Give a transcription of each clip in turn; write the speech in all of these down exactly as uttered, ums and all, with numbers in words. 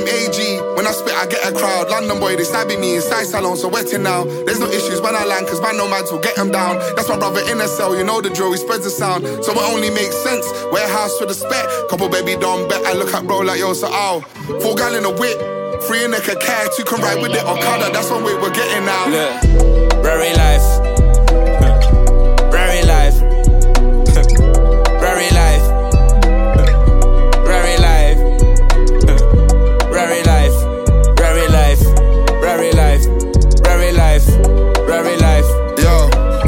name A G. When I spit, I get a crowd. London boy, they stabbing me inside salon, so wetting now. There's no issues when I land, cause man no man will get him down. That's my brother in a cell, you know the drill, he spreads the sound. So it only makes sense. Warehouse with a spec. Couple baby don't bet. I look at bro like yo, so ow. Four gal in a whip. Three in a car, two can ride with it or Okada. That's what we we're getting now. Look, Rary life. Rary life. Rary life. Rary life. Rary life. Rary life. Rary life. Rary life. Rary life. Yo.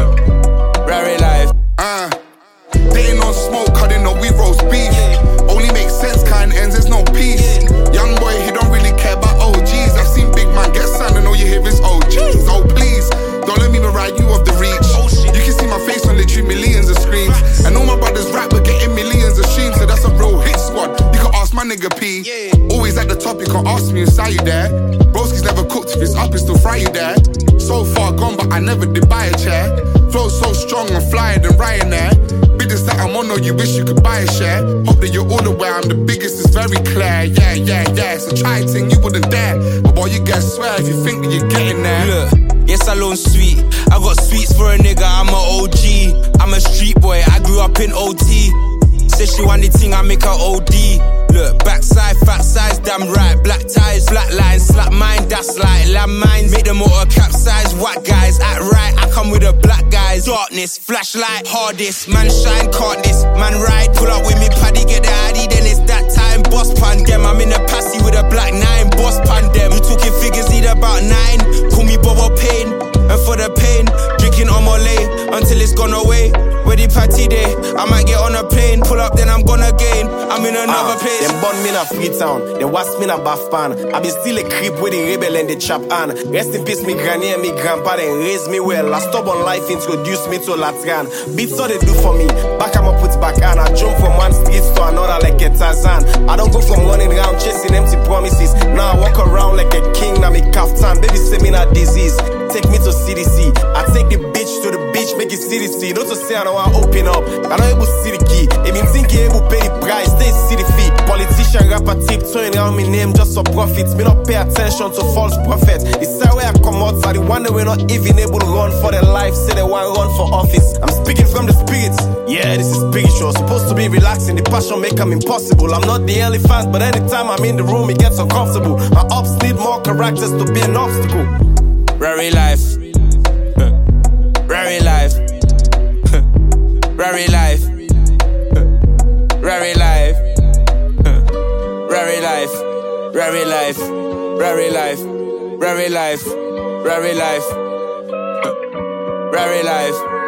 Rary life. Uh. They ain't no smoke, cause they know we roast beef. Only makes sense, kind ends, there's no peace. Young boy, he don't really care about O Gs. I've seen big man get signed and all you hear is O Gs. Oh please, don't let me ride you off the reach. You can see my face on literally millions of screens. And all my brothers rap, we're getting millions of streams. So that's a real hit squad. You can ask my nigga P. Always at the top, you can ask me inside you there. Broski's never cooked, if it's up, it's still fry you there. So far gone, but I never did buy a chair. Flow so strong and flyer than Ryanair. Biggest that I'm on, or you wish you could buy a share. Hope that you're all aware, I'm the biggest, it's very clear. Yeah, yeah, yeah, so try a thing you wouldn't dare. But boy, you get swear if you think that you're getting there. Look, yes, alone sweet. I got sweets for a nigga, I'm a O G. I'm a street boy, I grew up in O T. Said she want the thing, I make her O D. Look, backside, fat size, damn right. Black ties, flat lines, slap mine, that's like lamb mines. Make the motor capsize, white guys, act right. I come with the black guys. Darkness, flashlight, hardest. Man shine, can't this, man ride. Pull up with me, paddy, get the I D, then it's that time. Boss pan them, I'm in a passy with a black nine. Boss pan them, you talking figures, need about nine. Call me Bobo Pain, and for the pain, drinking on my lay until it's gone away. Ready party day, I might get on a plane. Pull up, then I'm gonna gain. I'm in another uh, place. Them born me in a Freetown, them was me in a bath pan. I be still a creep with the rebel and the chap on. Rest in peace, me granny and me grandpa, then raised me well. I stubborn life introduced me to Latran. Beats all they do for me, back I'm up with back on. I jump from one street to another like a Tarzan. I don't go from running around chasing empty promises. Now I walk around like a king, now me kaftan. Baby say me not disease, take me to C D C. I take the bitch to the beach, make it C D C. Not to say I don't want to open up, I don't able to see the key. If you think you able to pay the price, stay see the fee. Politician rapper tip, throwing around me name just for profits. Me not pay attention to false prophets. It's how I come out, so the one that we're not even able to run for their life, say they want to run for office. I'm speaking from the spirits, yeah, this is spiritual. Supposed to be relaxing, the passion make them impossible. I'm not the elephant, but anytime I'm in the room, it gets uncomfortable. My ops need more characters to be an obstacle. Rary life. Rary life. Rary life. Rary life. Rary life. Rary life. Rary life. Rary life. Rary life. Rary life.